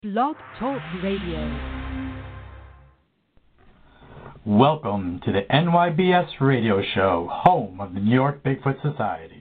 Blog Talk Radio. Welcome to the NYBS Radio Show, home of the New York Bigfoot Society.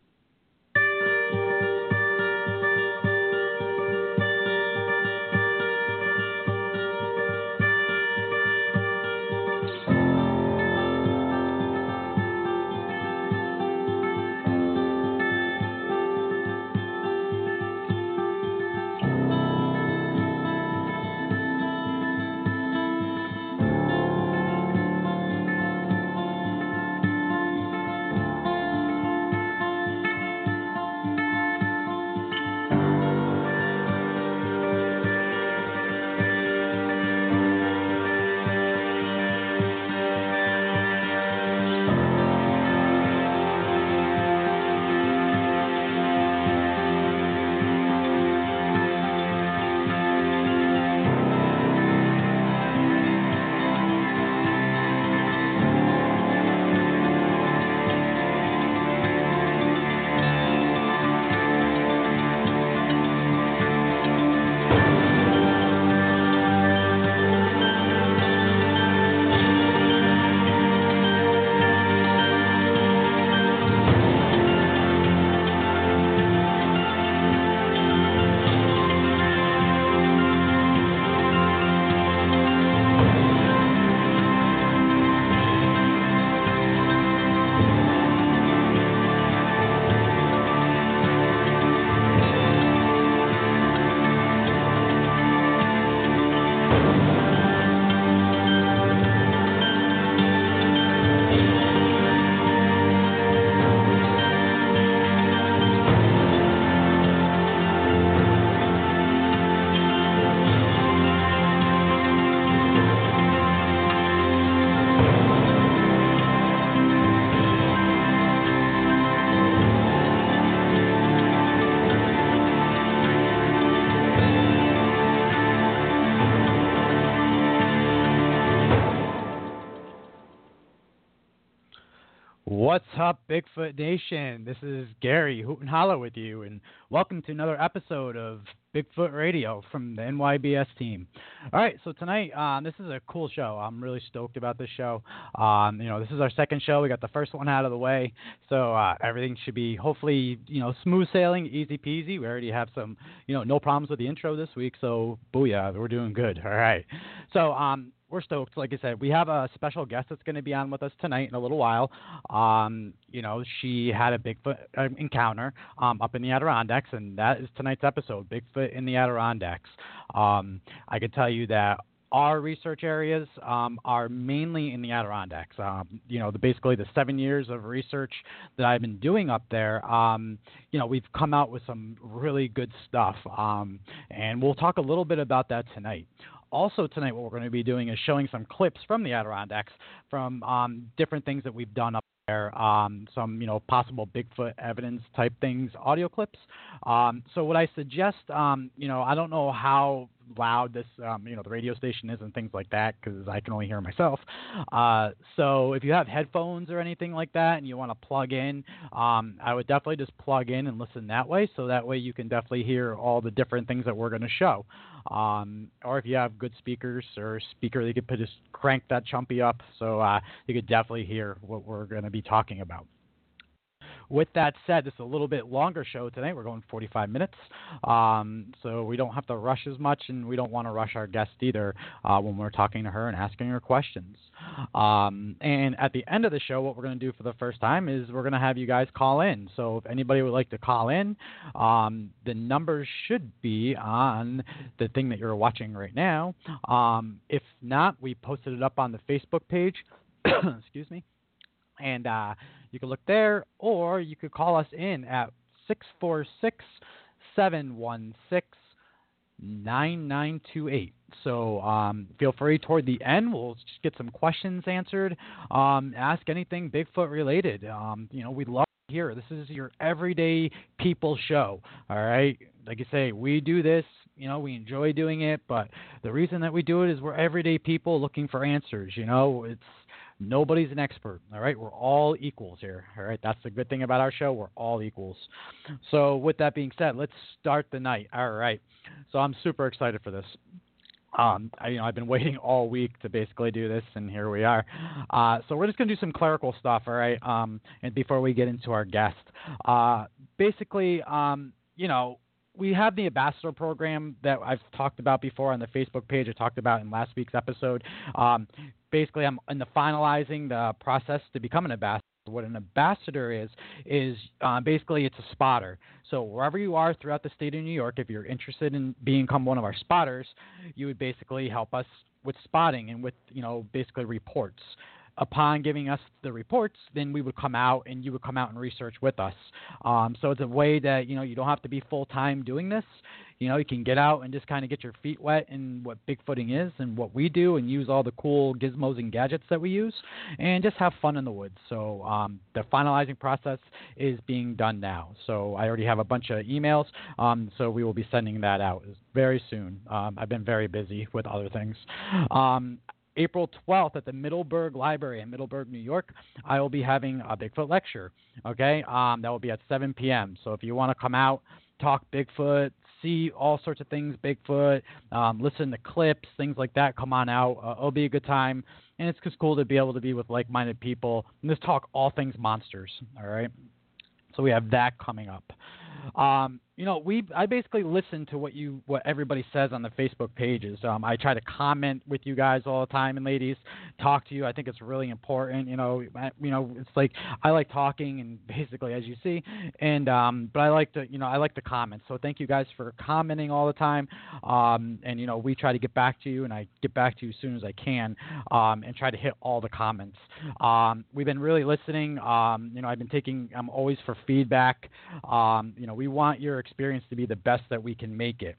What's up, Bigfoot Nation? This is Gary Hoot and Holla with you, and welcome to another episode of Bigfoot Radio from the NYBS team. All right, so tonight, this is a cool show. I'm really stoked about this show. This is our second show. We got the first one out of the way, so everything should be hopefully, smooth sailing, easy peasy. We already have some, no problems with the intro this week, so booyah, we're doing good. All right, so we're stoked. Like I said, we have a special guest that's going to be on with us tonight in a little while. She had a Bigfoot encounter up in the Adirondacks, and that is tonight's episode, Bigfoot in the Adirondacks. I can tell you that our research areas are mainly in the Adirondacks. Basically the 7 years of research that I've been doing up there, we've come out with some really good stuff, and we'll talk a little bit about that tonight. Also tonight, what we're going to be doing is showing some clips from the Adirondacks from different things that we've done up there, some, possible Bigfoot evidence type things, audio clips. So what I suggest, I don't know how loud this, the radio station is and things like that, because I can only hear myself. So if you have headphones or anything like that and you want to plug in, I would definitely just plug in and listen that way. So that way you can definitely hear all the different things that we're going to show. Or if you have good speakers or speaker, you could just crank that chumpy up so you could definitely hear what we're going to be talking about. With that said, this is a little bit longer show tonight. We're going 45 minutes, so we don't have to rush as much, and we don't want to rush our guest either when we're talking to her and asking her questions. And at the end of the show, what we're going to do for the first time is we're going to have you guys call in. So if anybody would like to call in, the numbers should be on the thing that you're watching right now. If not, we posted it up on the Facebook page. Excuse me. And you can look there, or you could call us in at 646-716-9928. So feel free toward the end. We'll just get some questions answered. Ask anything Bigfoot related. We'd love to hear. This is your everyday people show. All right. Like I say, we do this. We enjoy doing it, but the reason that we do it is we're everyday people looking for answers. It's Nobody's an expert. All right, we're all equals here. All right, that's the good thing about our show. We're all equals. So with that being said, let's start the night. All right. So I'm super excited for this. I've been waiting all week to basically do this, and here we are. So we're just going to do some clerical stuff, all right? And before we get into our guest, basically, we have the ambassador program that I've talked about before on the Facebook page. I talked about in last week's episode. Basically, I'm in the finalizing the process to become an ambassador. What an ambassador is basically it's a spotter. So wherever you are throughout the state of New York, if you're interested in become one of our spotters, you would basically help us with spotting and with, basically reports. Upon giving us the reports, then we would come out and you would come out and research with us. So it's a way that, you don't have to be full-time doing this. You can get out and just kind of get your feet wet in what Bigfooting is and what we do and use all the cool gizmos and gadgets that we use and just have fun in the woods. So the finalizing process is being done now. So I already have a bunch of emails, so we will be sending that out very soon. I've been very busy with other things. April 12th at the Middleburg Library in Middleburg, New York, I will be having a Bigfoot lecture, okay? That will be at 7 p.m. So if you want to come out, talk Bigfoot, see all sorts of things Bigfoot, listen to clips, things like that, come on out. It'll be a good time, and it's just cool to be able to be with like-minded people and just talk all things monsters, all right? So we have that coming up. I basically listen to what everybody says on the Facebook pages. I try to comment with you guys all the time, and ladies, talk to you. I think it's really important. It's like I like talking, and basically, as you see, and but I like the comments. So thank you guys for commenting all the time. And we try to get back to you, and I get back to you as soon as I can, and try to hit all the comments. We've been really listening. I'm always for feedback. We want your experience to be the best that we can make it.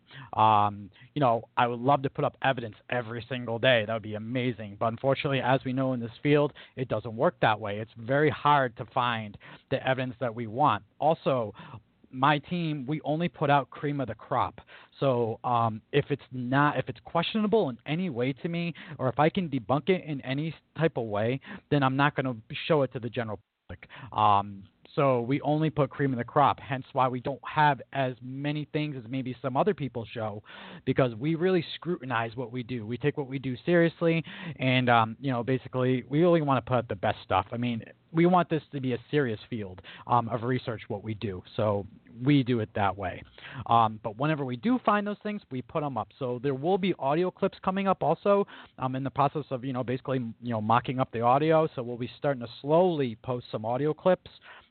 I would love to put up evidence every single day. That would be amazing. But unfortunately, as we know in this field, it doesn't work that way. It's very hard to find the evidence that we want. Also, my team, we only put out cream of the crop. So if it's questionable in any way to me, or if I can debunk it in any type of way, then I'm not going to show it to the general public. So we only put cream in the crop, hence why we don't have as many things as maybe some other people show, because we really scrutinize what we do. We take what we do seriously, and, basically we really want to put out the best stuff. I mean, we want this to be a serious field of research, what we do. So we do it that way. But whenever we do find those things, we put them up. So there will be audio clips coming up also. In the process of, basically, mocking up the audio. So we'll be starting to slowly post some audio clips.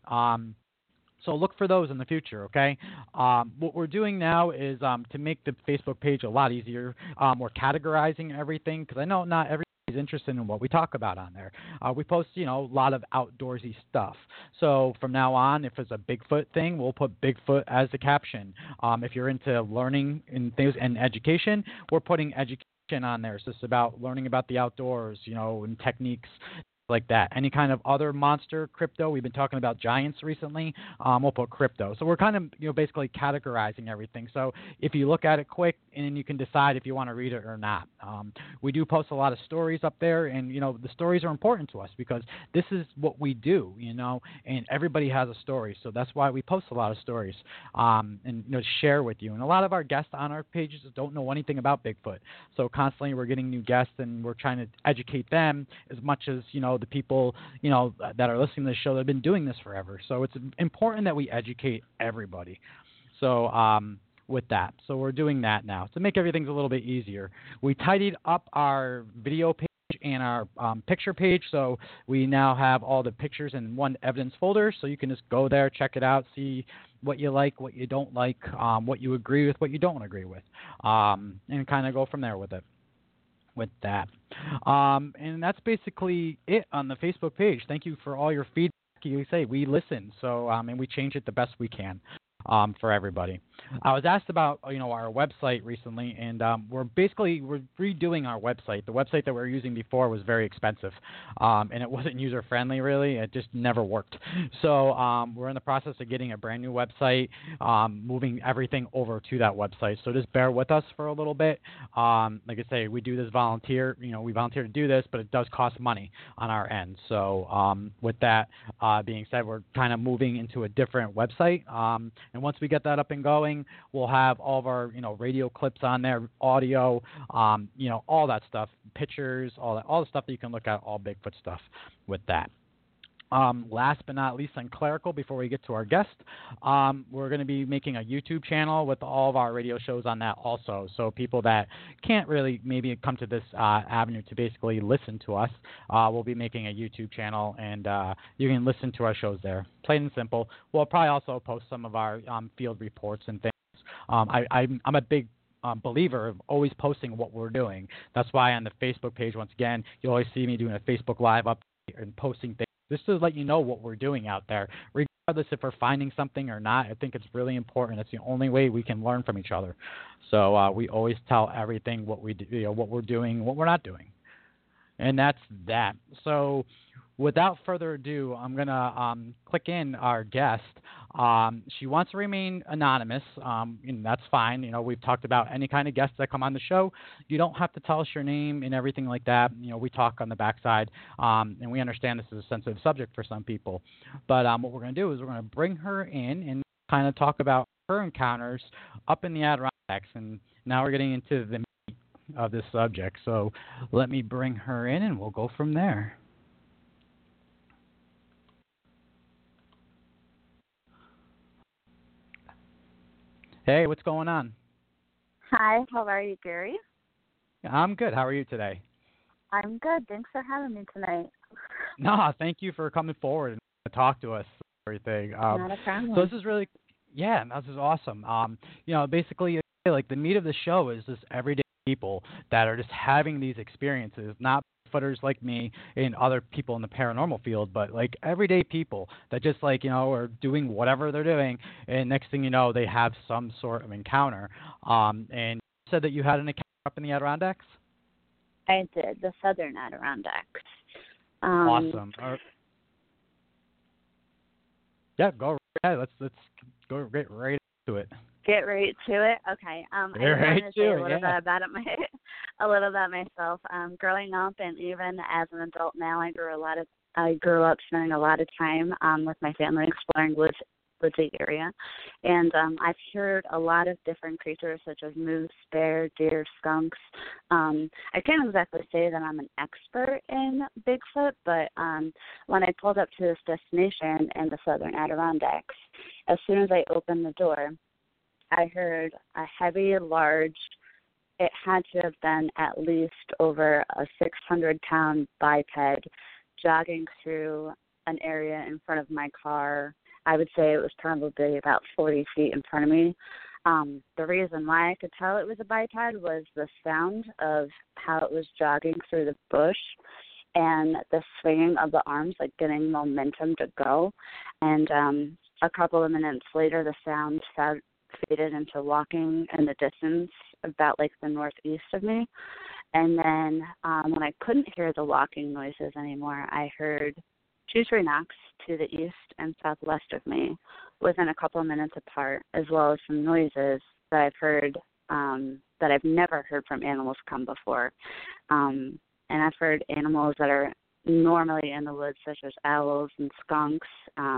So look for those in the future, okay? What we're doing now is to make the Facebook page a lot easier. We're categorizing everything because I know not everybody's interested in what we talk about on there. We post, a lot of outdoorsy stuff. So from now on, if it's a Bigfoot thing, we'll put Bigfoot as the caption. If you're into learning and things and education, we're putting education on there. So it's about learning about the outdoors, and techniques like that. Any kind of other monster crypto, we've been talking about giants recently, we'll put crypto. So we're kind of, basically categorizing everything. So if you look at it quick, and you can decide if you want to read it or not. We do post a lot of stories up there, and, the stories are important to us because this is what we do, and everybody has a story. So that's why we post a lot of stories and, share with you. And a lot of our guests on our pages don't know anything about Bigfoot. So constantly we're getting new guests, and we're trying to educate them as much as, the people, that are listening to the show that have been doing this forever. So it's important that we educate everybody. So with that. So we're doing that now to make everything a little bit easier. We tidied up our video page and our picture page. So we now have all the pictures in one evidence folder. So you can just go there, check it out, see what you like, what you don't like, what you agree with, what you don't agree with, and kind of go from there with it. With that. And that's basically it on the Facebook page. Thank you for all your feedback. You say we listen, so and we change it the best we can. for everybody. I was asked about our website recently, and we're redoing our website. The website that we were using before was very expensive, and it wasn't user friendly really. It just never worked. So we're in the process of getting a brand new website, moving everything over to that website. So just bear with us for a little bit. Like I say, we do this volunteer. We volunteer to do this, but it does cost money on our end. So with that being said, we're kind of moving into a different website. And once we get that up and going, we'll have all of our radio clips on there, audio, all that stuff, pictures, all the stuff that you can look at, all Bigfoot stuff with that. Last but not least on clerical, before we get to our guest, we're going to be making a YouTube channel with all of our radio shows on that also. So people that can't really maybe come to this avenue to basically listen to us, we'll be making a YouTube channel, and you can listen to our shows there. Plain and simple. We'll probably also post some of our field reports and things. I'm a big believer of always posting what we're doing. That's why on the Facebook page, once again, you'll always see me doing a Facebook Live update and posting things. Just to let you know what we're doing out there, regardless if we're finding something or not. I think it's really important. It's the only way we can learn from each other. So we always tell everything what we do, what we're doing, what we're not doing, and that's that. So without further ado, I'm gonna click in our guest. She wants to remain anonymous, and that's fine. We've talked about any kind of guests that come on the show. You don't have to tell us your name and everything like that. We talk on the backside, and we understand this is a sensitive subject for some people. But what we're going to do is we're going to bring her in and kind of talk about her encounters up in the Adirondacks. And now we're getting into the meat of this subject. So let me bring her in, and we'll go from there. Hey, what's going on? Hi, how are you, Gary? I'm good. How are you today? I'm good. Thanks for having me tonight. No, thank you for coming forward and talk to us and everything. Not a problem. So this is really, this is awesome. Basically, like the meat of the show is just everyday people that are just having these experiences, not footers like me and other people in the paranormal field, but like everyday people that just are doing whatever they're doing, and next thing you know, they have some sort of encounter. And you said that you had an encounter up in the Adirondacks? I did, the Southern Adirondacks. Awesome. Yeah, go right ahead. Let's go right into it. Get right to it. Okay. I want to say a little bit about it. A little about myself. Growing up, and even as an adult now, I grew up spending a lot of time with my family exploring the area, and I've heard a lot of different creatures such as moose, bear, deer, skunks. I can't exactly say that I'm an expert in Bigfoot, but when I pulled up to this destination in the Southern Adirondacks, as soon as I opened the door, I heard a heavy, large, it had to have been at least over a 600-pound biped jogging through an area in front of my car. I would say it was probably about 40 feet in front of me. The reason why I could tell it was a biped was the sound of how it was jogging through the bush and the swinging of the arms, like getting momentum to go. And a couple of minutes later, the sound faded into walking in the distance about like the northeast of me. And then when I couldn't hear the walking noises anymore, I heard 2-3 knocks to the east and southwest of me within a couple of minutes apart, as well as some noises that I've heard that I've never heard from animals come before. And I've heard animals that are normally in the woods, such as owls and skunks.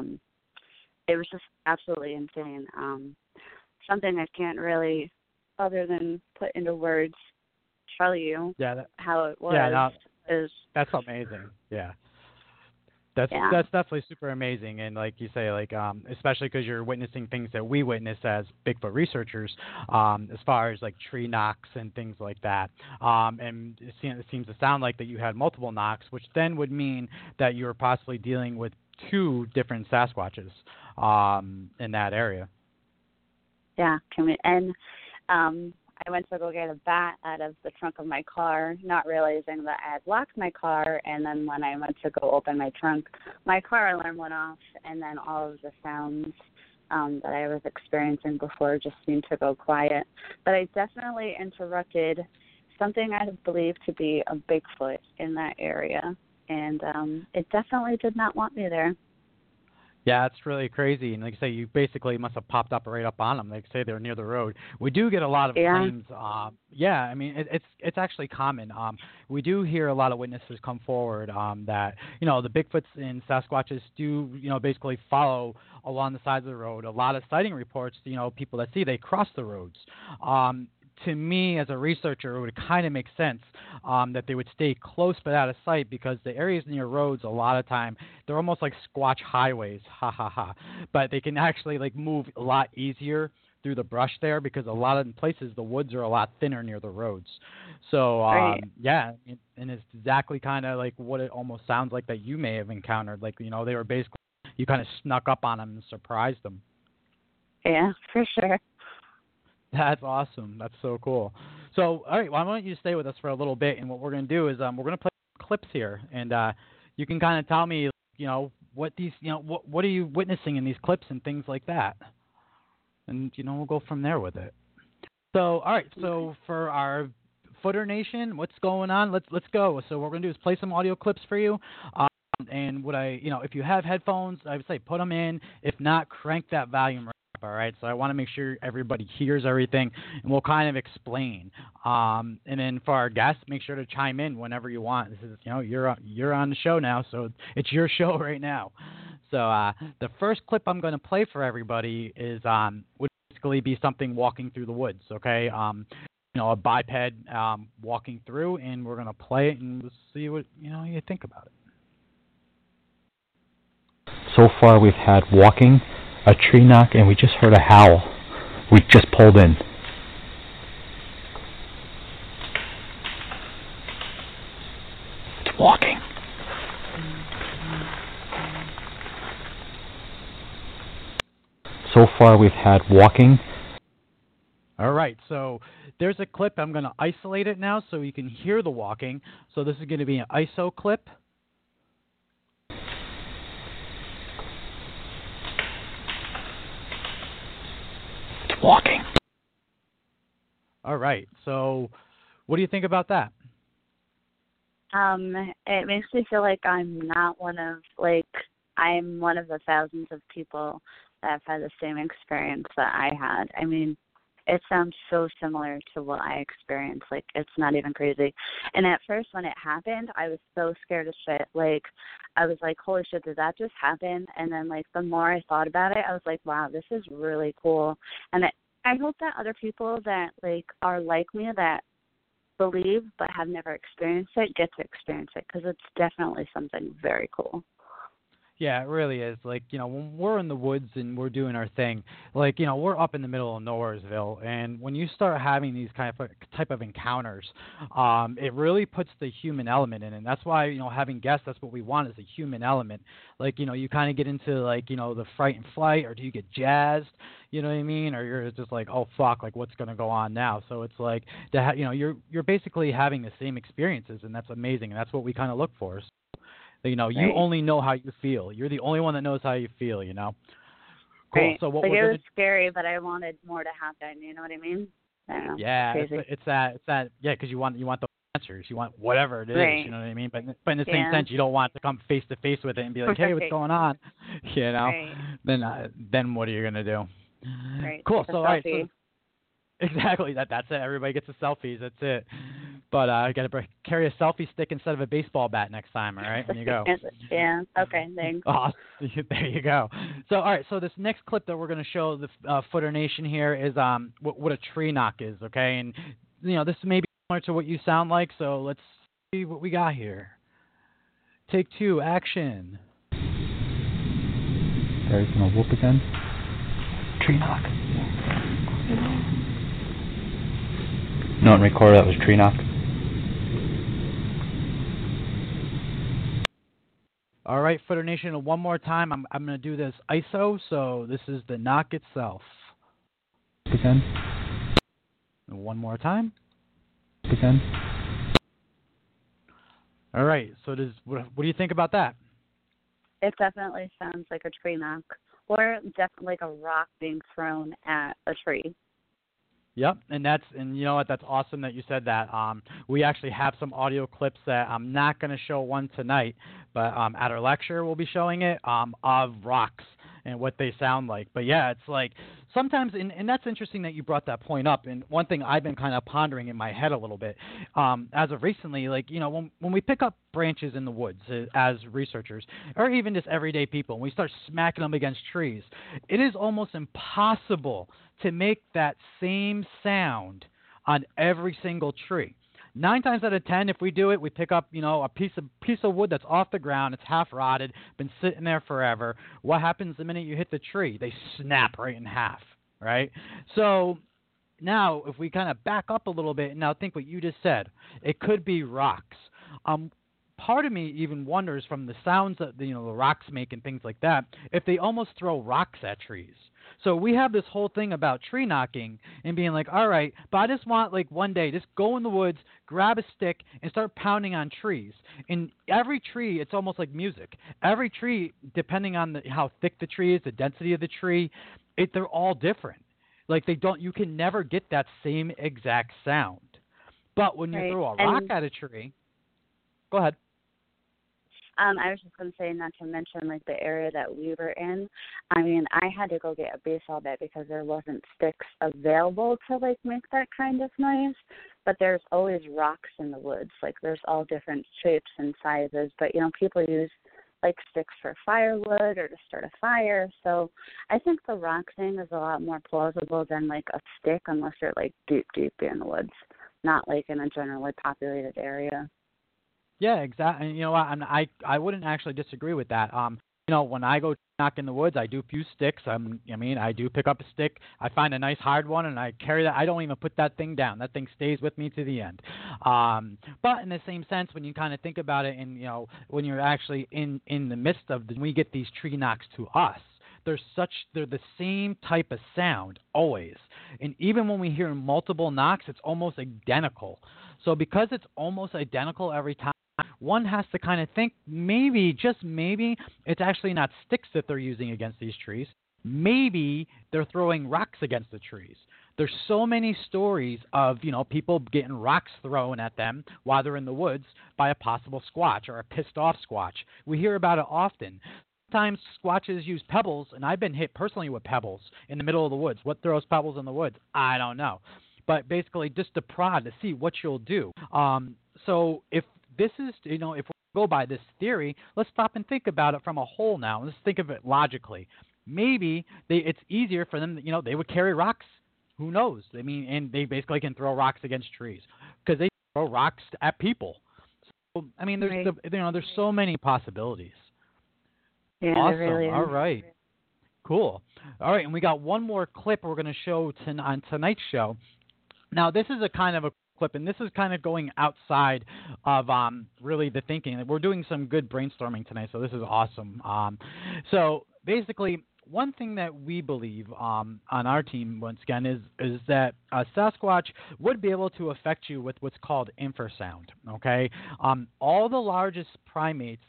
It was just absolutely insane. Something I can't really, other than put into words, tell you how it was. That's amazing. Yeah. That's definitely super amazing, and like you say, especially because you're witnessing things that we witness as Bigfoot researchers, as far as like tree knocks and things like that. And it seems to sound like that you had multiple knocks, which then would mean that you were possibly dealing with 2 different Sasquatches in that area. Yeah, I went to go get a bat out of the trunk of my car, not realizing that I had locked my car, and then when I went to go open my trunk, my car alarm went off, and then all of the sounds that I was experiencing before just seemed to go quiet. But I definitely interrupted something I believe to be a Bigfoot in that area, and it definitely did not want me there. Yeah, it's really crazy. And like I say, you basically must have popped up right up on them. Like say they're near the road. We do get a lot of claims. Yeah, I mean it's actually common. We do hear a lot of witnesses come forward that the Bigfoots and Sasquatches do basically follow along the sides of the road. A lot of sighting reports. People that see they cross the roads. To me, as a researcher, it would kind of make sense that they would stay close but out of sight, because the areas near roads, a lot of time, they're almost like Squatch highways, ha ha ha. But they can actually move a lot easier through the brush there, because a lot of places the woods are a lot thinner near the roads. So yeah, and it's exactly kind of like what it almost sounds like that you may have encountered. They were basically, you kind of snuck up on them and surprised them. Yeah, for sure. That's awesome. That's so cool. So, all right, well, I want you to stay with us for a little bit, and what we're going to do is we're going to play clips here, and you can kind of tell me, what these, what are you witnessing in these clips and things like that, and we'll go from there with it. So, all right, so for our Footer Nation, what's going on? Let's go. So, what we're going to do is play some audio clips for you. And what if you have headphones, I would say put them in. If not, crank that volume. All right, so I want to make sure everybody hears everything, and we'll kind of explain. And then for our guests, make sure to chime in whenever you want. This is, you're on the show now, so it's your show right now. So the first clip I'm going to play for everybody is would basically be something walking through the woods. Okay, a biped walking through, and we're going to play it, and we'll see what you think about it. So far, we've had walking, a tree knock, and we just heard a howl. We just pulled in. It's walking. So far we've had walking. All right, so there's a clip. I'm going to isolate it now so you can hear the walking. So this is going to be an ISO clip. Walking. All right. So, what do you think about that? It makes me feel like I'm one of the thousands of people that have had the same experience that I had. I mean, it sounds so similar to what I experienced. It's not even crazy. And at first, when it happened, I was so scared of shit. I was like, holy shit, did that just happen? And then, the more I thought about it, I was like, wow, this is really cool. And I hope that other people that, are like me, that believe but have never experienced it, get to experience it, because it's definitely something very cool. Yeah, it really is. When we're in the woods and we're doing our thing, we're up in the middle of Nowheresville, and when you start having these type of encounters, it really puts the human element in, and that's why, having guests, that's what we want, is a human element. You kind of get into, the fright and flight, or do you get jazzed, you know what I mean? Or you're just like, oh, fuck, what's going to go on now? So it's you're basically having the same experiences, and that's amazing, and that's what we kind of look for. You right. only know how you feel. You're the only one that knows how you feel, Cool. Right. So what it was scary, but I wanted more to happen. You know what I mean? I don't know. Yeah, it's that. Yeah, because you want the answers. You want whatever it is. Right. You know what I mean? But in the same sense, you don't want to come face to face with it and be like, hey, what's going on? Right. Then what are you gonna do? Right. Cool. So all right. So, exactly. That's it. Everybody gets the selfies. That's it. But I got to carry a selfie stick instead of a baseball bat next time. All right, when you go. Yeah. Okay. Thanks. Oh, there you go. So all right. So this next clip that we're going to show the Footer Nation here is what a tree knock is. Okay, and this may be similar to what you sound like. So let's see what we got here. Take 2. Action. Gary's gonna whoop again. Tree knock. No one recorded that was tree knock. All right, Footer Nation, one more time. I'm going to do this ISO, so this is the knock itself. Again. One more time. Again. All right, so what do you think about that? It definitely sounds like a tree knock. or definitely like a rock being thrown at a tree. Yep, and you know what? That's awesome that you said that. We actually have some audio clips that I'm not going to show one tonight, but at our lecture we'll be showing it of rocks and what they sound like. But yeah, it's like sometimes, and that's interesting that you brought that point up. And one thing I've been kind of pondering in my head a little bit as of recently, like, you know, when we pick up branches in the woods as researchers, or even just everyday people, and we start smacking them against trees, it is almost impossible to make that same sound on every single tree. 9 times out of 10, if we do it, we pick up, you know, a piece of wood that's off the ground, it's half rotted, been sitting there forever. What happens the minute you hit the tree? They snap right in half, right? So now, if we kind of back up a little bit and now think what you just said, it could be rocks. Part of me even wonders, from the sounds that the rocks make and things like that, if they almost throw rocks at trees. So we have this whole thing about tree knocking and being like, all right, but I just want, like, one day, just go in the woods, grab a stick, and start pounding on trees. And every tree, it's almost like music. Every tree, depending on how thick the tree is, the density of the tree, they're all different. Like, you can never get that same exact sound. But when you throw a rock at a tree, go ahead. I was just going to say, not to mention, like, the area that we were in. I mean, I had to go get a baseball bat because there wasn't sticks available to, like, make that kind of noise. But there's always rocks in the woods. Like, there's all different shapes and sizes. But, you know, people use, like, sticks for firewood or to start a fire. So I think the rock thing is a lot more plausible than, like, a stick, unless you're, like, deep in the woods, not, like, in a generally populated area. Yeah, exactly. You know what? I wouldn't actually disagree with that. You know, when I go knock in the woods, I do use sticks. I do pick up a stick. I find a nice hard one, and I carry that. I don't even put that thing down. That thing stays with me to the end. But in the same sense, when you kind of think about it, and, you know, when you're actually in the midst of when we get these tree knocks to us, they're the same type of sound always. And even when we hear multiple knocks, it's almost identical. So because it's almost identical every time, one has to kind of think maybe, just maybe, it's actually not sticks that they're using against these trees. Maybe they're throwing rocks against the trees. There's so many stories of, you know, people getting rocks thrown at them while they're in the woods by a possible squatch or a pissed off squatch. We hear about it often. Sometimes squatches use pebbles, and I've been hit personally with pebbles in the middle of the woods. What throws pebbles in the woods? I don't know. But basically just to prod to see what you'll do. So if this is, you know, if we go by this theory, let's stop and think about it from a whole now. Let's think of it logically. Maybe it's easier for them, you know, they would carry rocks. Who knows? I mean, and they basically can throw rocks against trees because they throw rocks at people. So, I mean, there's so many possibilities. Yeah, awesome. Really All right. Cool. All right, and we got one more clip we're going to show on tonight's show. Now, this is a kind of a clip, and this is kind of going outside of really the thinking. We're doing some good brainstorming tonight, so this is awesome. So basically, one thing that we believe on our team, once again, is that Sasquatch would be able to affect you with what's called infrasound, okay? All the largest primates,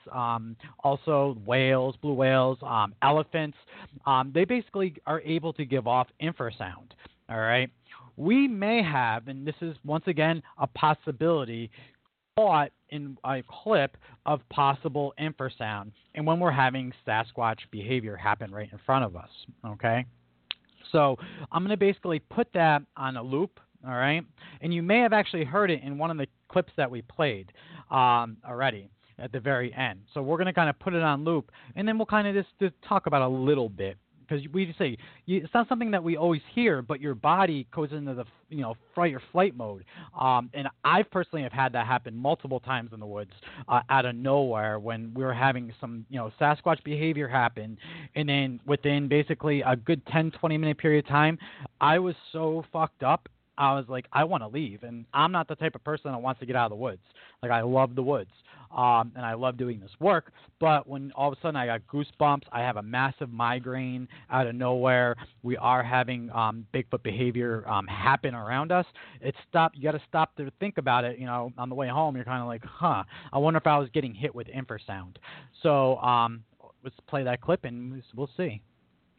also whales, blue whales, elephants, they basically are able to give off infrasound, all right? We may have, and this is once again a possibility, caught in a clip of possible infrasound, and when we're having Sasquatch behavior happen right in front of us, okay? So I'm going to basically put that on a loop, all right? And you may have actually heard it in one of the clips that we played already at the very end. So we're going to kind of put it on loop, and then we'll kind of just talk about a little bit. Because we just say it's not something that we always hear, but your body goes into the fight or flight mode. And I personally have had that happen multiple times in the woods, out of nowhere, when we were having some Sasquatch behavior happen, and then within basically a good 10-20 minute period of time, I was so fucked up. I was like, I want to leave, and I'm not the type of person that wants to get out of the woods. Like, I love the woods, and I love doing this work, but when all of a sudden I got goosebumps, I have a massive migraine out of nowhere, we are having Bigfoot behavior happen around us, you got to stop to think about it, on the way home, you're kind of like, I wonder if I was getting hit with infrasound. So let's play that clip, and we'll see.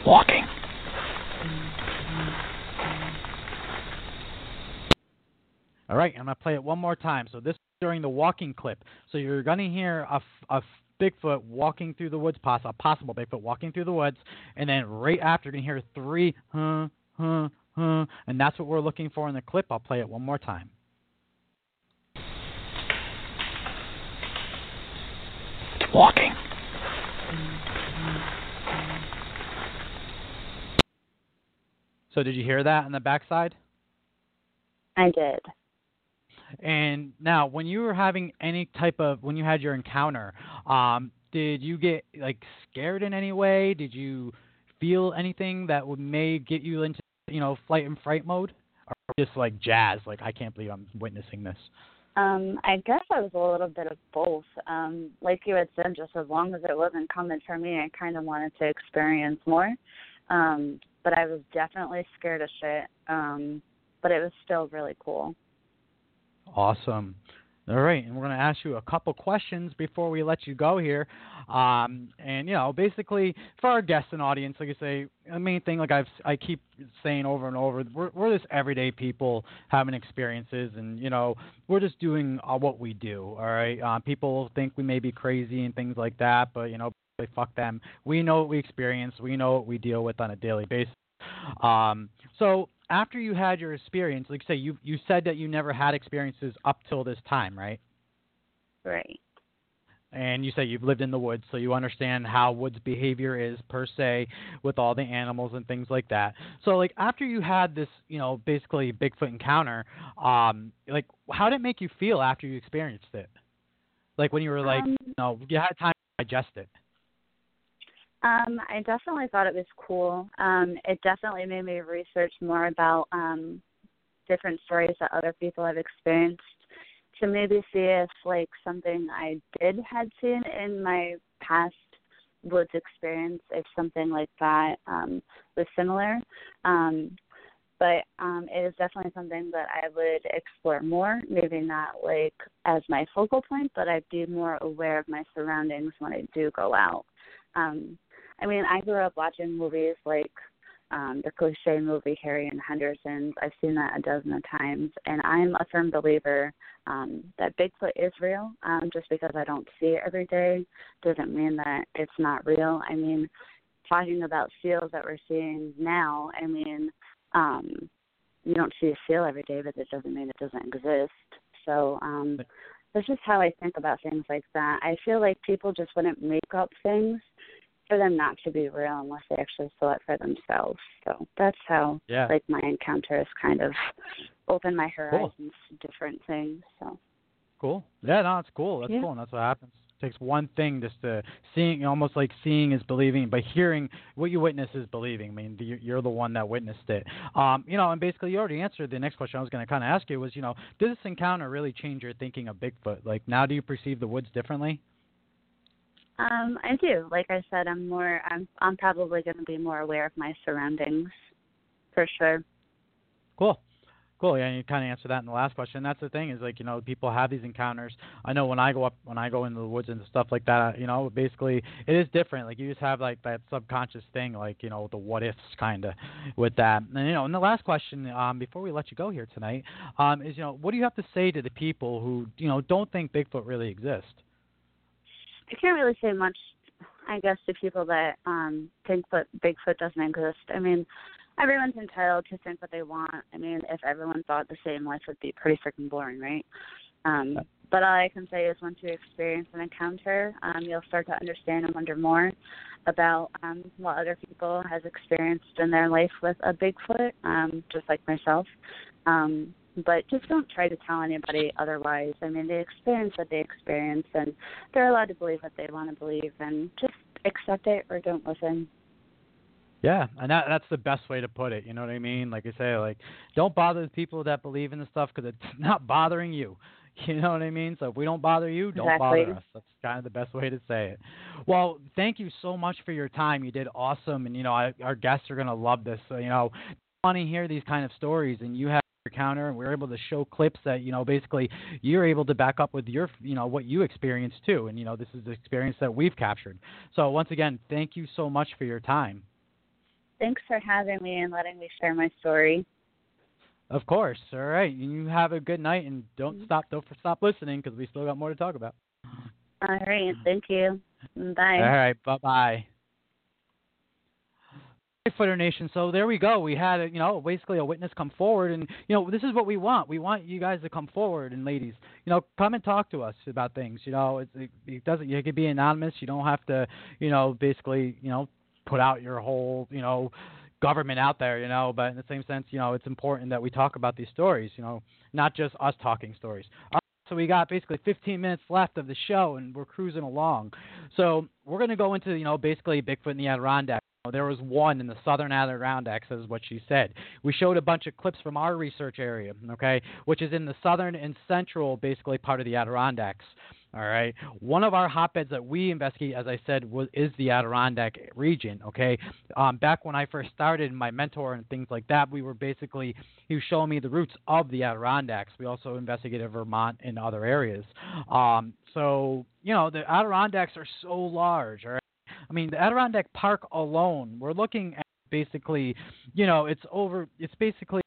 Walking. All right, I'm going to play it one more time. So this is during the walking clip. So you're going to hear a Bigfoot walking through the woods, a possible Bigfoot walking through the woods, and then right after you're going to hear 3, and that's what we're looking for in the clip. I'll play it one more time. It's walking. So did you hear that on the backside? I did. And now, when you were having when you had your encounter, did you get like scared in any way? Did you feel anything that may get you into, flight and fright mode, or just like jazz? Like, I can't believe I'm witnessing this. I guess I was a little bit of both. Like you had said, just as long as it wasn't coming for me, I kind of wanted to experience more. But I was definitely scared of shit. But it was still really cool. Awesome. All right, and we're going to ask you a couple questions before we let you go here. And, basically, for our guests and audience, like I say, the main thing, like I keep saying over and over, we're just everyday people having experiences, and, we're just doing what we do, all right? People think we may be crazy and things like that, but, fuck them. We know what we experience. We know what we deal with on a daily basis. So after you had your experience, like say you said that you never had experiences up till this time, right? Right. And you say you've lived in the woods, so you understand how woods behavior is per se with all the animals and things like that. So like after you had this, basically Bigfoot encounter, like how did it make you feel after you experienced it? Like when you were like, you had time to digest it. I definitely thought it was cool. It definitely made me research more about different stories that other people have experienced to maybe see if, like, something I had seen in my past woods experience, if something like that was similar. But it is definitely something that I would explore more, maybe not, like, as my focal point, but I'd be more aware of my surroundings when I do go out. I grew up watching movies like the cliche movie Harry and Henderson's. I've seen that a dozen times, and I'm a firm believer that Bigfoot is real. Just because I don't see it every day doesn't mean that it's not real. Talking about seals that we're seeing now, you don't see a seal every day, but it doesn't mean it doesn't exist. So that's just how I think about things like that. I feel like people just wouldn't make up things for them not to be real unless they actually saw it for themselves. So that's how, my encounters kind of open my horizons to different things. So cool. Yeah, no, it's cool. That's cool, and that's what happens. It takes one thing just to seeing, almost like seeing is believing, but hearing what you witness is believing. You're the one that witnessed it. And basically you already answered the next question I was going to kind of ask you was, did this encounter really change your thinking of Bigfoot? Like, now do you perceive the woods differently? I do. Like I said, I'm probably going to be more aware of my surroundings, for sure. Cool. Yeah, and you kind of answered that in the last question. That's the thing is, like, people have these encounters. I know when I go into the woods and stuff like that, basically it is different. Like, you just have like that subconscious thing, like, the what ifs kind of with that. And and the last question, before we let you go here tonight, is what do you have to say to the people who don't think Bigfoot really exists? I can't really say much, I guess, to people that think that Bigfoot doesn't exist. Everyone's entitled to think what they want. If everyone thought the same, life would be pretty freaking boring, right? But all I can say is once you experience an encounter, you'll start to understand and wonder more about what other people has experienced in their life with a Bigfoot, just like myself. But just don't try to tell anybody otherwise. They experience what they experience, and they're allowed to believe what they want to believe, and just accept it or don't listen. Yeah, and that's the best way to put it. You know what I mean? Like I say, like, don't bother the people that believe in the stuff because it's not bothering you. You know what I mean? So if we don't bother you, don't bother us. That's kind of the best way to say it. Well, thank you so much for your time. You did awesome, and our guests are going to love this. So, I want to hear these kind of stories, and you have counter, and we're able to show clips that basically you're able to back up with your what you experienced too, and this is the experience that we've captured. So once again, thank you so much for your time. Thanks for having me and letting me share my story. Of course. All right. You have a good night, and don't stop listening, because we still got more to talk about. All right. Thank you. Bye. All right. Bye-bye. Footer Nation. So there we go. We had, basically a witness come forward, and this is what we want. We want you guys to come forward, and ladies, come and talk to us about things. It doesn't. You could be anonymous. You don't have to, basically, put out your whole, government out there. But in the same sense, it's important that we talk about these stories. Not just us talking stories. So we got basically 15 minutes left of the show, and we're cruising along. So we're going to go into, basically Bigfoot in the Adirondacks. There was one in the southern Adirondacks, is what she said. We showed a bunch of clips from our research area, okay, which is in the southern and central, basically, part of the Adirondacks. All right. One of our hotbeds that we investigate, as I said, is the Adirondack region. Okay. Back when I first started, my mentor and things like that, he was showing me the roots of the Adirondacks. We also investigated Vermont and other areas. So the Adirondacks are so large. All right. I mean, the Adirondack Park alone, we're looking at basically, it's basically,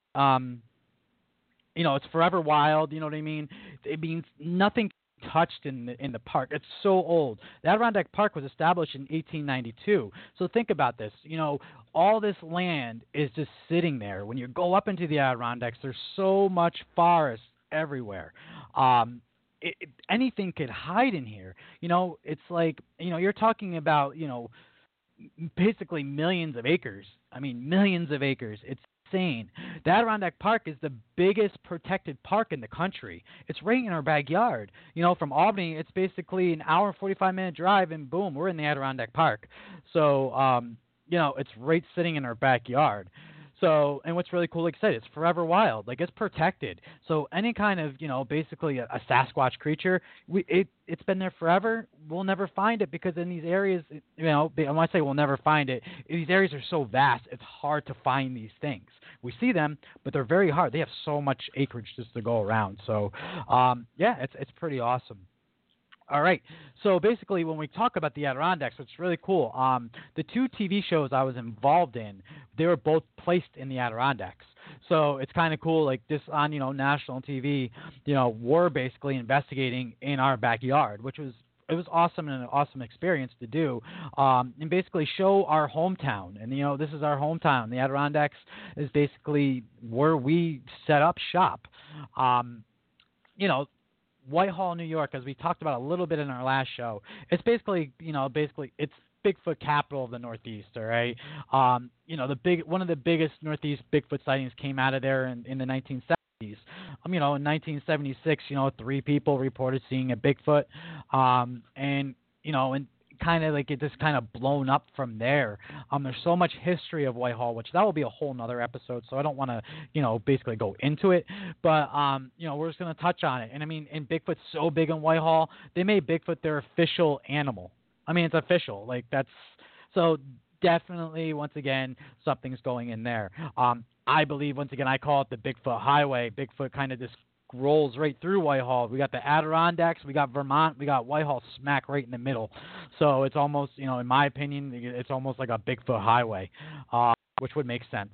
it's forever wild. You know what I mean? It means nothing touched in the park. It's so old. The Adirondack Park was established in 1892. So think about this. All this land is just sitting there. When you go up into the Adirondacks, there's so much forest everywhere. Anything could hide in here. It's like, you're talking about, basically millions of acres. I mean, millions of acres. It's insane. The Adirondack Park is the biggest protected park in the country. It's right in our backyard. From Albany, it's basically an hour and 45-minute drive, and boom, we're in the Adirondack Park. So, it's right sitting in our backyard. So, and what's really cool, like I said, it's forever wild. Like, it's protected. So any kind of, basically a Sasquatch creature, it's been there forever. We'll never find it, because in these areas, when I say we'll never find it, these areas are so vast, it's hard to find these things. We see them, but they're very hard. They have so much acreage just to go around. So, it's pretty awesome. All right. So basically, when we talk about the Adirondacks, it's really cool. The two TV shows I was involved in, they were both placed in the Adirondacks. So it's kind of cool. Like this on, national TV, we're basically investigating in our backyard, which was awesome and an awesome experience to do, and basically show our hometown. And, this is our hometown. The Adirondacks is basically where we set up shop. Whitehall, New York, as we talked about a little bit in our last show, it's basically, it's Bigfoot capital of the Northeast, all right? One of the biggest Northeast Bigfoot sightings came out of there in the 1970s. In 1976, 3 people reported seeing a Bigfoot, and kind of like it just kind of blown up from there. There's so much history of Whitehall, which that will be a whole nother episode, so I don't want to, basically go into it. But, we're just going to touch on it. And, and Bigfoot's so big in Whitehall, they made Bigfoot their official animal. It's official. Like, that's – so definitely, once again, something's going in there. I believe, once again, I call it the Bigfoot Highway. Bigfoot kind of just rolls right through Whitehall. We got the Adirondacks, we got Vermont, we got Whitehall smack right in the middle. So it's almost, in my opinion, it's almost like a Bigfoot highway, which would make sense.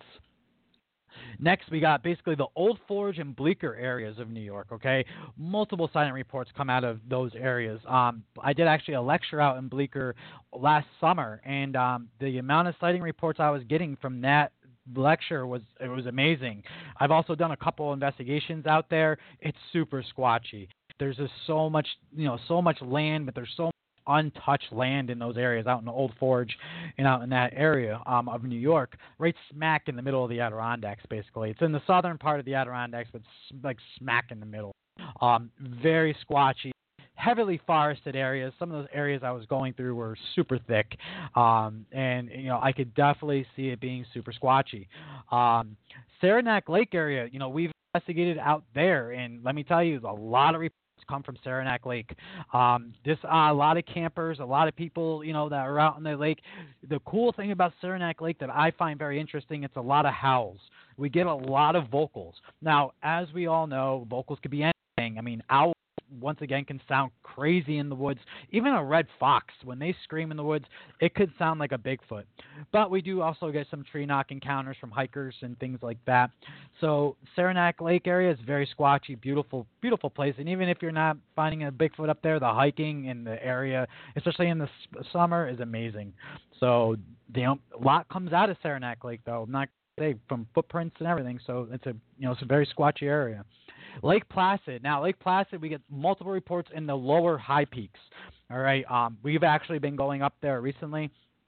Next, we got basically the Old Forge and Bleecker areas of New York, okay? Multiple sighting reports come out of those areas. I did actually a lecture out in Bleecker last summer, and the amount of sighting reports I was getting from that lecture was amazing. I've also done a couple investigations out there. It's super squatchy. There's just so much land, but there's so much untouched land in those areas out in the Old Forge and out in that area of New York, right smack in the middle of the Adirondacks, basically. It's in the southern part of the Adirondacks, but like smack in the middle. Very squatchy. Heavily forested areas. Some of those areas I was going through were super thick, and I could definitely see it being super squatchy. Saranac Lake area, we've investigated out there, and let me tell you, a lot of reports come from Saranac Lake. A lot of campers, a lot of people, that are out on the lake. The cool thing about Saranac Lake that I find very interesting, it's a lot of howls. We get a lot of vocals. Now, as we all know, vocals could be anything. Owls once again, can sound crazy in the woods. Even a red fox, when they scream in the woods, it could sound like a Bigfoot. But we do also get some tree knock encounters from hikers and things like that. So Saranac Lake area is very squatchy, beautiful, beautiful place. And even if you're not finding a Bigfoot up there, the hiking in the area, especially in the summer, is amazing. So a lot comes out of Saranac Lake, though. I'm not going to say, from footprints and everything. So it's a very squatchy area. Lake Placid. Now, Lake Placid, we get multiple reports in the lower high peaks. All right. We've actually been going up there recently.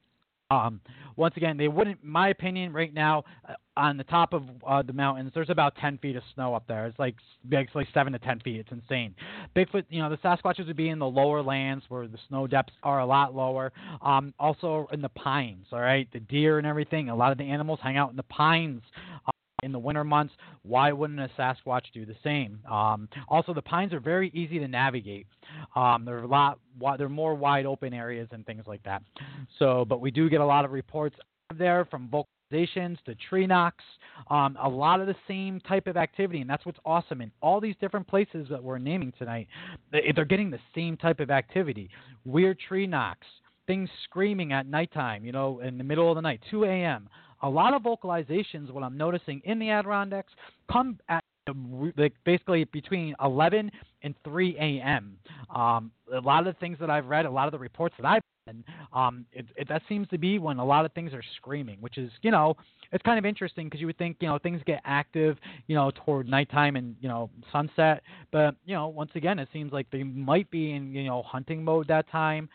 Once again, they wouldn't, in my opinion, right now, on the top of the mountains, there's about 10 feet of snow up there. It's like 7 to 10 feet. It's insane. Bigfoot, the Sasquatches would be in the lower lands where the snow depths are a lot lower. Also in the pines, all right? The deer and everything, a lot of the animals hang out in the pines in the winter months. Why wouldn't a Sasquatch do the same? Also, the pines are very easy to navigate. They're more wide open areas and things like that. So, but we do get a lot of reports there from vocalizations to tree knocks, a lot of the same type of activity, and that's what's awesome. In all these different places that we're naming tonight, they're getting the same type of activity. Weird tree knocks, things screaming at nighttime, in the middle of the night, 2 a.m., a lot of vocalizations, what I'm noticing in the Adirondacks, come at basically between 11 and 3 a.m. A lot of the things that I've read, a lot of the reports that I've read, that seems to be when a lot of things are screaming, which is, it's kind of interesting because you would think, things get active, toward nighttime and, sunset. But, once again, it seems like they might be in, hunting mode that time.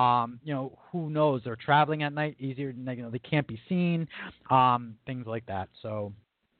Who knows? They're traveling at night easier, they can't be seen, things like that. So,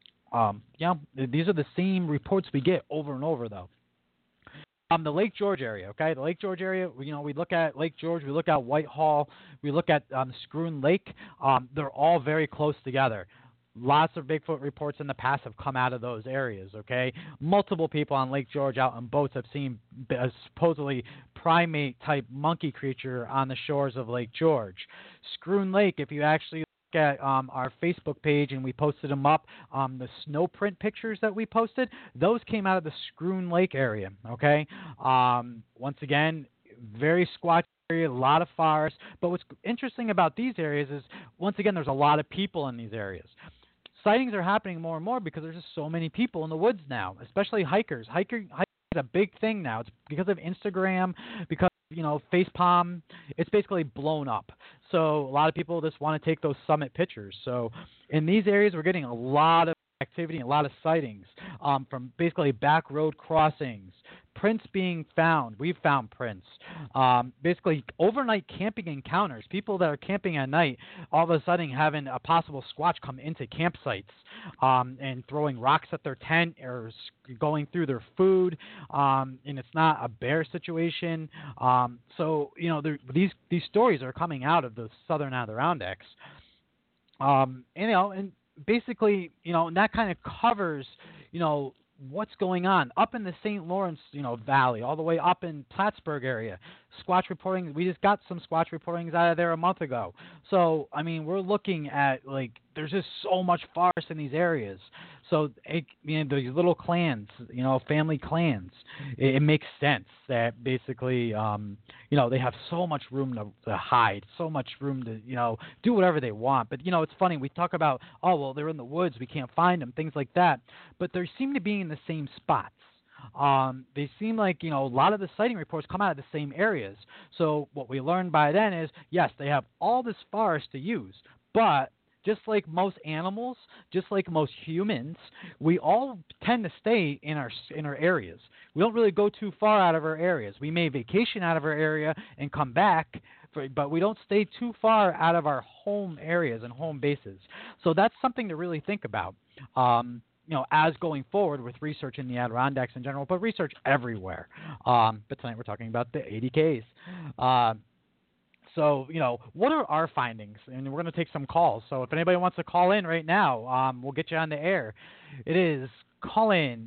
these are the same reports we get over and over, though. The Lake George area, okay? The Lake George area, we look at Lake George, we look at Whitehall, we look at Scroon Lake. They're all very close together. Lots of Bigfoot reports in the past have come out of those areas, okay? Multiple people on Lake George out on boats have seen a supposedly primate-type monkey creature on the shores of Lake George. Scroon Lake, if you actually at our Facebook page and we posted them up, the snow print pictures that we posted, those came out of the Scroon Lake area, okay? Once again, very squatchy area, a lot of forest. But what's interesting about these areas is, once again, there's a lot of people in these areas. Sightings are happening more and more because there's just so many people in the woods now, especially hikers. Hiking is a big thing now. It's because of Instagram, because Facepalm, it's basically blown up. So a lot of people just want to take those summit pictures. So in these areas, we're getting a lot of activity, a lot of sightings from basically back road crossings, prints being found. We've found prints. Basically overnight camping encounters. People that are camping at night, all of a sudden having a possible Squatch come into campsites and throwing rocks at their tent or going through their food. And it's not a bear situation. So, these stories are coming out of the southern Adirondacks. And basically, and that kind of covers, what's going on up in the St. Lawrence, Valley, all the way up in Plattsburgh area. Squatch reporting, we just got some Squatch reportings out of there a month ago. So, we're looking at, there's just so much forest in these areas. So, these little clans, family clans, it makes sense that basically, they have so much room to hide, so much room to, do whatever they want. But, it's funny. We talk about, they're in the woods, we can't find them, things like that. But they seem to be in the same spots. They seem like, a lot of the sighting reports come out of the same areas. So what we learned by then is, yes, they have all this forest to use, but just like most animals, just like most humans, we all tend to stay in our areas. We don't really go too far out of our areas. We may vacation out of our area and come back, but we don't stay too far out of our home areas and home bases. So that's something to really think about. As going forward with research in the Adirondacks in general, but research everywhere. But tonight we're talking about the ADKs. So, what are our findings? And we're going to take some calls. So if anybody wants to call in right now, we'll get you on the air. It is call in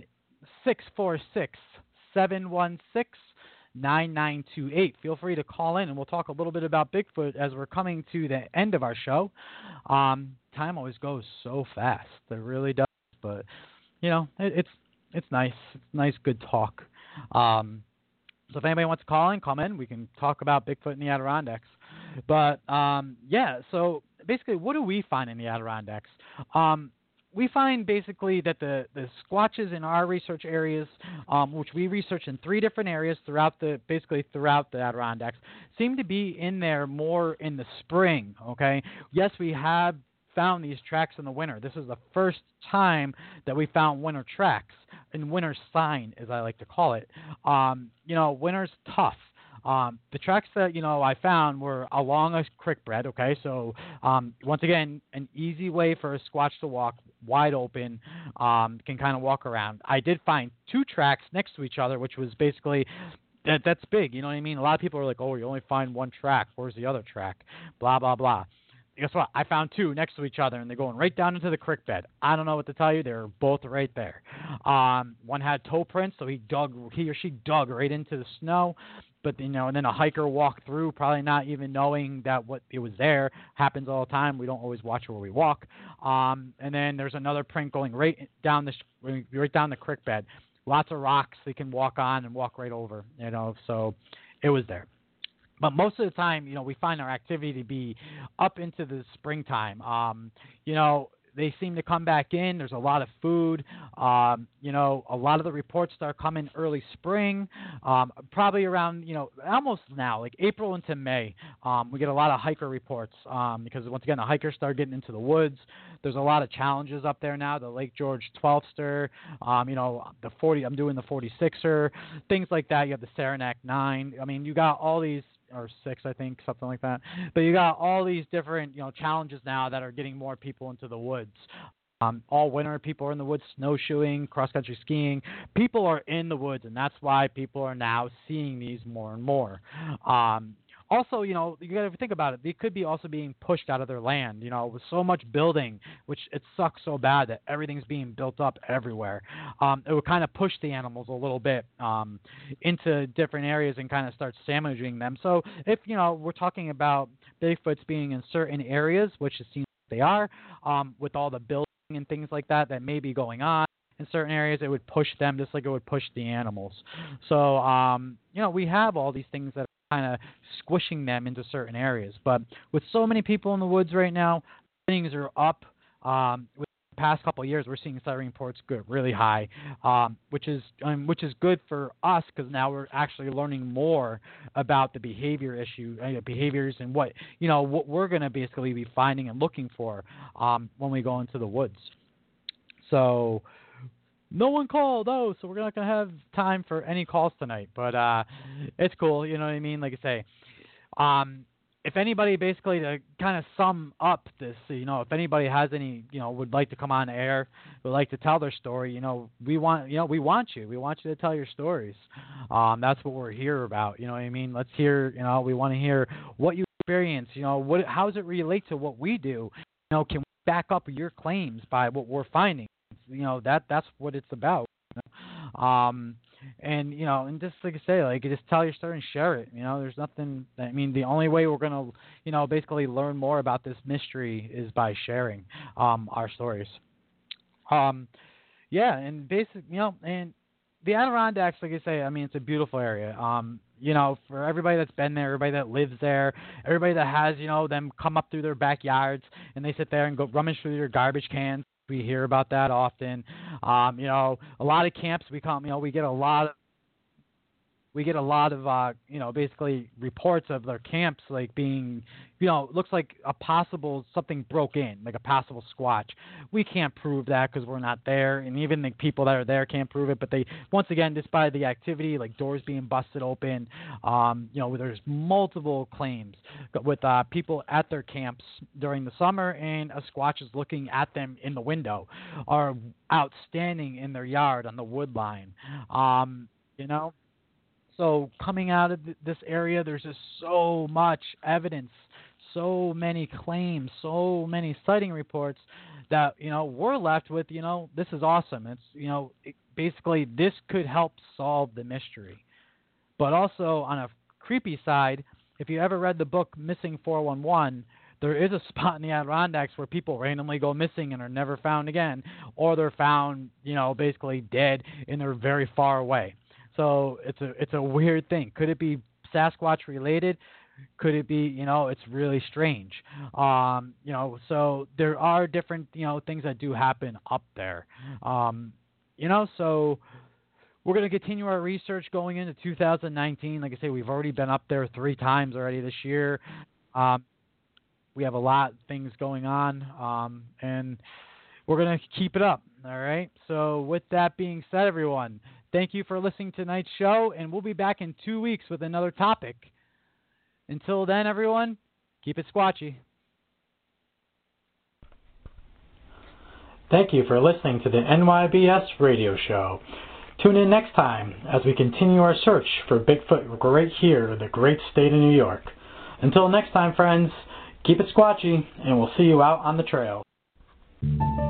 646-716-9928. Feel free to call in, and we'll talk a little bit about Bigfoot as we're coming to the end of our show. Time always goes so fast. It really does. But, it's nice. It's nice, good talk. So if anybody wants to call in, come in. We can talk about Bigfoot in the Adirondacks. But, so basically what do we find in the Adirondacks? We find basically that the Squatches in our research areas, which we research in 3 different areas throughout the Adirondacks, seem to be in there more in the spring, okay? Yes, we have found these tracks in the winter. This is the first time that we found winter tracks, and winter sign, as I like to call it. Winter's tough. The tracks that, I found were along a creek bed, okay? So, once again, an easy way for a Squatch to walk, wide open, can kind of walk around. I did find 2 tracks next to each other, which was basically, that's big, you know what I mean? A lot of people are like, oh, you only find 1 track. Where's the other track? Blah, blah, blah. Guess what? I found 2 next to each other, and they're going right down into the creek bed. I don't know what to tell you. They're both right there. One had toe prints, so he or she dug right into the snow. But, and then a hiker walked through, probably not even knowing that what it was there. Happens all the time. We don't always watch where we walk. And then there's another print going right down the creek bed. Lots of rocks they can walk on and walk right over, so it was there. But most of the time, we find our activity to be up into the springtime. They seem to come back in. There's a lot of food. A lot of the reports start coming early spring, probably around, almost now, like April into May. We get a lot of hiker reports because, once again, the hikers start getting into the woods. There's a lot of challenges up there now, the Lake George 12-ster, the 40, I'm doing the 46er, things like that. You have the Saranac 9. I mean, you got all these, or 6, I think, something like that. But you got all these different, challenges now that are getting more people into the woods. All winter, people are in the woods snowshoeing, cross-country skiing. People are in the woods, and that's why people are now seeing these more and more. Also, you got to think about it. They could be also being pushed out of their land, with so much building, which it sucks so bad that everything's being built up everywhere. It would kind of push the animals a little bit into different areas and kind of start sandwiching them. So if, we're talking about Bigfoots being in certain areas, which it seems they are, with all the building and things like that may be going on in certain areas, it would push them just like it would push the animals. So, we have all these things that are kind of squishing them into certain areas. But with so many people in the woods right now, things are up. With the past couple of years, we're seeing sighting reports good, really high, which is good for us because now we're actually learning more about the behaviors and what we're going to basically be finding and looking for when we go into the woods. So. No one called, so we're not going to have time for any calls tonight. But it's cool, you know what I mean? Like I say, if anybody basically to kind of sum up this, if anybody has any, would like to come on air, would like to tell their story, we want you. We want you to tell your stories. That's what we're here about, you know what I mean? Let's hear, we want to hear what you experience, how does it relate to what we do? Can we back up your claims by what we're finding? That's what it's about. And just like I say, just tell your story and share it. There's nothing. The only way we're gonna, basically learn more about this mystery is by sharing our stories. And and the Adirondacks, like I say, it's a beautiful area. For everybody that's been there, everybody that lives there, everybody that has, them come up through their backyards and they sit there and go rummage through their garbage cans. We hear about that often. A lot of camps we get a lot of basically reports of their camps like being, looks like a possible something broke in, like a possible Squatch. We can't prove that because we're not there, and even the people that are there can't prove it. But they, once again, just by the activity, like doors being busted open, there's multiple claims with people at their camps during the summer, and a Squatch is looking at them in the window, or outstanding in their yard on the wood line. So coming out of this area, there's just so much evidence, so many claims, so many sighting reports that, we're left with, this is awesome. It's, basically this could help solve the mystery. But also on a creepy side, if you ever read the book Missing 411, there is a spot in the Adirondacks where people randomly go missing and are never found again, or they're found, basically dead and they're very far away. So it's a weird thing. Could it be Sasquatch related? Could it be, it's really strange. So there are different, things that do happen up there. So we're going to continue our research going into 2019. Like I say, we've already been up there 3 times already this year. We have a lot of things going on, and we're going to keep it up. All right. So with that being said, everyone, thank you for listening to tonight's show, and we'll be back in 2 weeks with another topic. Until then, everyone, keep it squatchy. Thank you for listening to the NYBS radio show. Tune in next time as we continue our search for Bigfoot right here in the great state of New York. Until next time, friends, keep it squatchy, and we'll see you out on the trail.